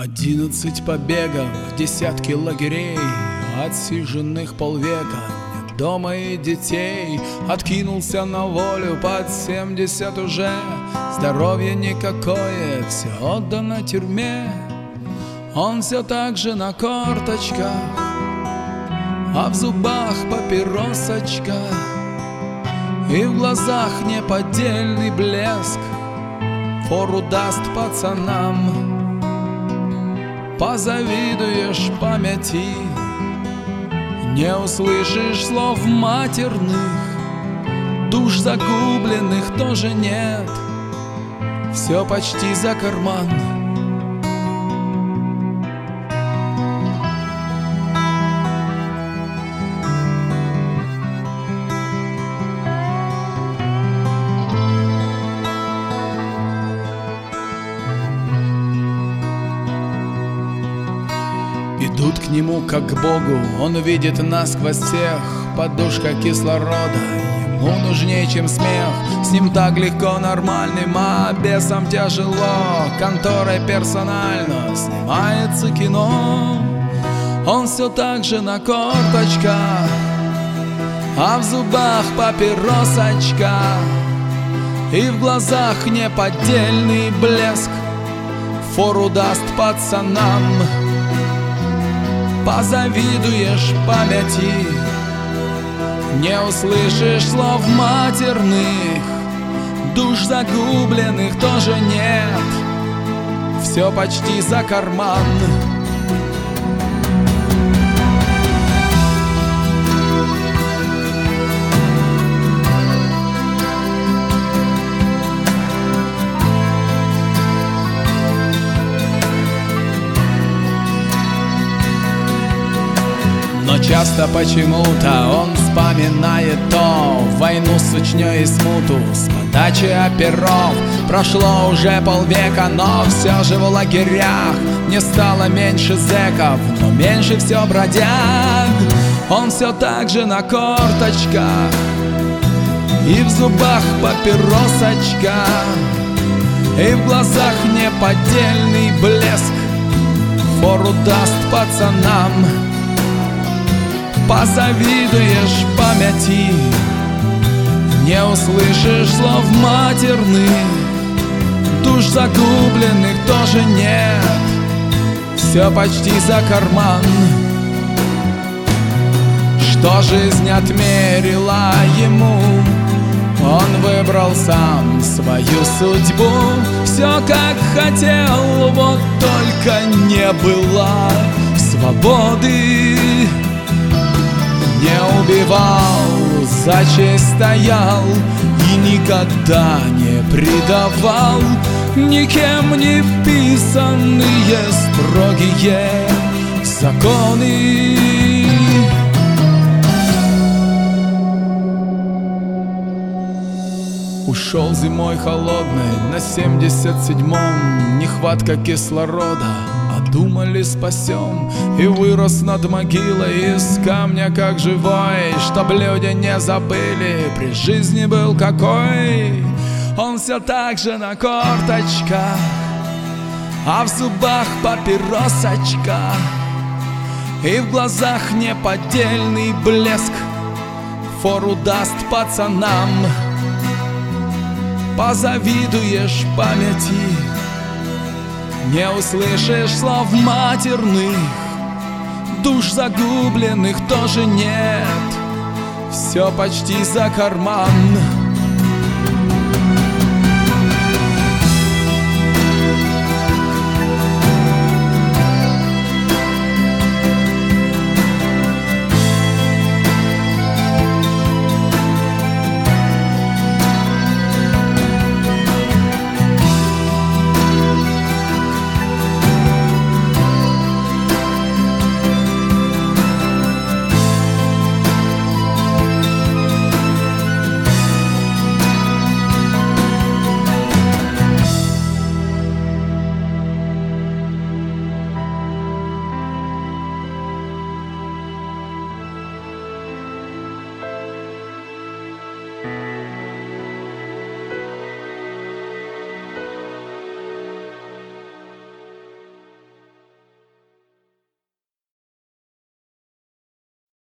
11 побегов, десятки лагерей, отсиженных полвека, нет дома и детей. Откинулся на волю под 70 уже, здоровье никакое, все отдано тюрьме. Он все так же на корточках, а в зубах папиросочка, и в глазах неподдельный блеск. Фору даст пацанам, позавидуешь памяти, не услышишь слов матерных, душ загубленных тоже нет, все почти за карман. Идут к нему как к Богу, он видит насквозь всех. Подушка кислорода ему нужнее, чем смех. С ним так легко нормальным, а бесам тяжело. Конторой персонально снимается кино. Он все так же на корточках, а в зубах папиросочка, и в глазах неподдельный блеск. Фору даст пацанам, позавидуешь памяти, не услышишь слов матерных, душ загубленных тоже нет, все почти за карман. Но часто почему-то он вспоминает то войну с Чечней и смуту, с подачи оперов. Прошло уже полвека, но все же в лагерях не стало меньше зэков, но меньше все бродяг. Он все так же на корточках, и в зубах папиросочка, и в глазах неподдельный блеск. Фору даст пацанам, позавидуешь памяти, не услышишь слов матерных, душ загубленных тоже нет, все почти за карман. Что жизнь отмерила ему, он выбрал сам свою судьбу. Все как хотел, вот только не было свободы. Не убивал, за честь стоял и никогда не предавал. Никем не вписанные строгие законы. Ушел зимой холодной на 77-м, нехватка кислорода, а думали спасем. И вырос над могилой из камня как живой, чтоб люди не забыли, при жизни был какой. Он все так же на корточках, а в зубах папиросочка, и в глазах неподдельный блеск. Фору даст пацанам, позавидуешь памяти, не услышишь слов матерных, душ загубленных тоже нет, все почти за карман.